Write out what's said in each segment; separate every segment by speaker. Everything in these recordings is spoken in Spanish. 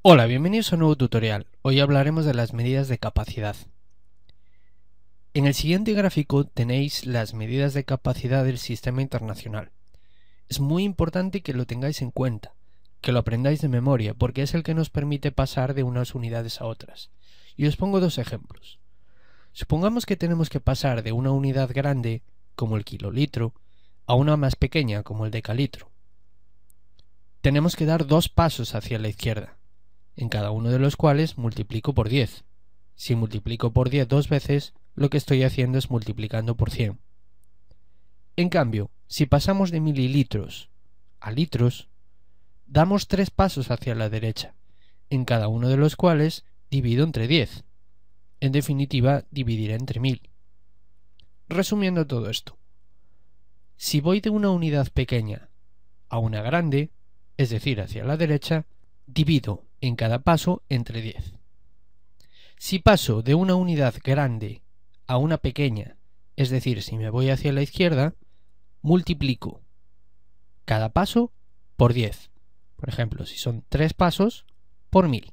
Speaker 1: Hola, bienvenidos a un nuevo tutorial. Hoy hablaremos de las medidas de capacidad. En el siguiente gráfico tenéis las medidas de capacidad del sistema internacional. Es muy importante que lo tengáis en cuenta, que lo aprendáis de memoria, porque es el que nos permite pasar de unas unidades a otras. Y os pongo dos ejemplos. Supongamos que tenemos que pasar de una unidad grande, como el kilolitro, a una más pequeña, como el decalitro. Tenemos que dar dos pasos hacia la izquierda, en cada uno de los cuales multiplico por 10. Si multiplico por 10 dos veces, lo que estoy haciendo es multiplicando por 100. En cambio, si pasamos de mililitros a litros, damos tres pasos hacia la derecha, en cada uno de los cuales divido entre 10. En definitiva, dividiré entre 1000. Resumiendo todo esto, si voy de una unidad pequeña a una grande, es decir, hacia la derecha, divido en cada paso entre 10. Si paso de una unidad grande a una pequeña, es decir, si me voy hacia la izquierda, multiplico cada paso por 10. Por ejemplo, si son 3 pasos, por 1000.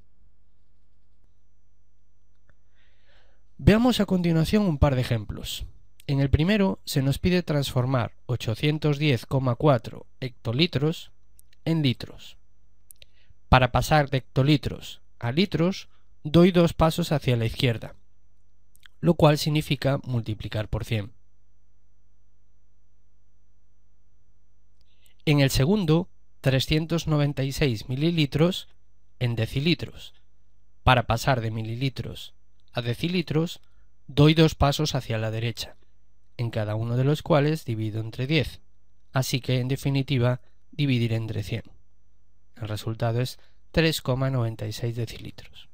Speaker 1: Veamos a continuación un par de ejemplos. En el primero se nos pide transformar 810,4 hectolitros en litros. Para pasar de hectolitros a litros, doy dos pasos hacia la izquierda, lo cual significa multiplicar por 100. En el segundo, 396 mililitros en decilitros. Para pasar de mililitros a decilitros, doy dos pasos hacia la derecha, en cada uno de los cuales divido entre 10, así que en definitiva dividiré entre 100. El resultado es 3,96 decilitros.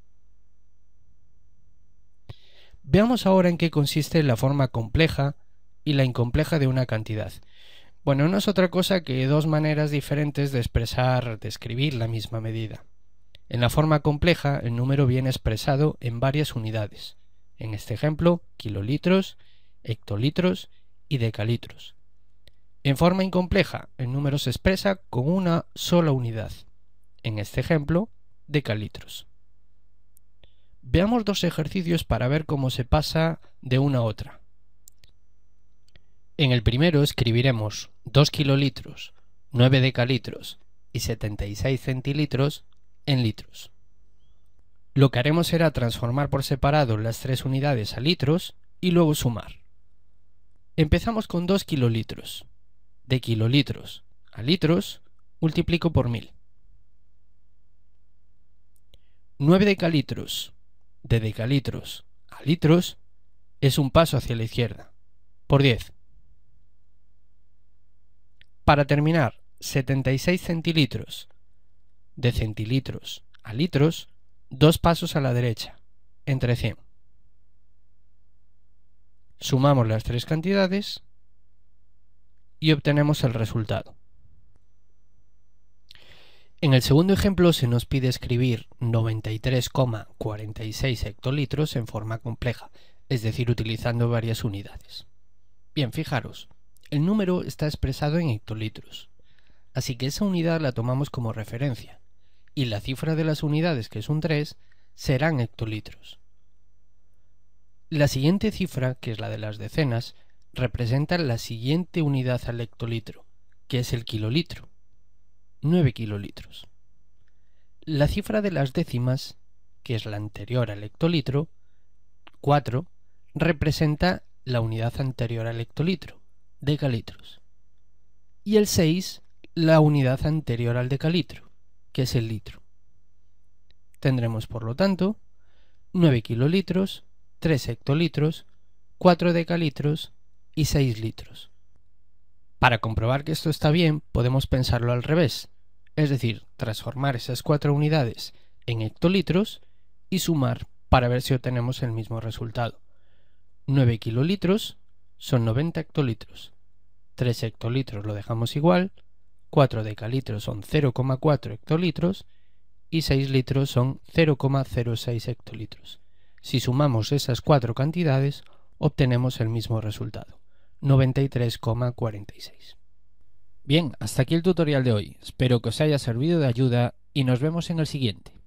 Speaker 1: Veamos ahora en qué consiste la forma compleja y la incompleja de una cantidad. Bueno, no es otra cosa que dos maneras diferentes de expresar, de escribir la misma medida. En la forma compleja, el número viene expresado en varias unidades. En este ejemplo, kilolitros, hectolitros y decalitros. En forma incompleja, el número se expresa con una sola unidad. En este ejemplo, decalitros. Veamos dos ejercicios para ver cómo se pasa de una a otra. En el primero escribiremos 2 kilolitros, 9 decalitros y 76 centilitros en litros. Lo que haremos será transformar por separado las tres unidades a litros y luego sumar. Empezamos con 2 kilolitros. De kilolitros a litros multiplico por 1000. 9 decalitros de decalitros a litros es un paso hacia la izquierda, por 10. Para terminar, 76 centilitros de centilitros a litros, dos pasos a la derecha, entre 100. Sumamos las tres cantidades y obtenemos el resultado. En el segundo ejemplo se nos pide escribir 93,46 hectolitros en forma compleja, es decir, utilizando varias unidades. Bien, fijaros, el número está expresado en hectolitros, así que esa unidad la tomamos como referencia, y la cifra de las unidades, que es un 3, serán hectolitros. La siguiente cifra, que es la de las decenas, representa la siguiente unidad al hectolitro, que es el kilolitro. 9 kilolitros. La cifra de las décimas, que es la anterior al hectolitro, 4, representa la unidad anterior al hectolitro, decalitros. Y el 6, la unidad anterior al decalitro, que es el litro. Tendremos, por lo tanto, 9 kilolitros, 3 hectolitros, 4 decalitros y 6 litros. Para comprobar que esto está bien, podemos pensarlo al revés, es decir, transformar esas 4 unidades en hectolitros y sumar para ver si obtenemos el mismo resultado. 9 kilolitros son 90 hectolitros, 3 hectolitros lo dejamos igual, 4 decalitros son 0,4 hectolitros y 6 litros son 0,06 hectolitros. Si sumamos esas 4 cantidades, obtenemos el mismo resultado. 93,46. Bien, hasta aquí el tutorial de hoy. Espero que os haya servido de ayuda y nos vemos en el siguiente.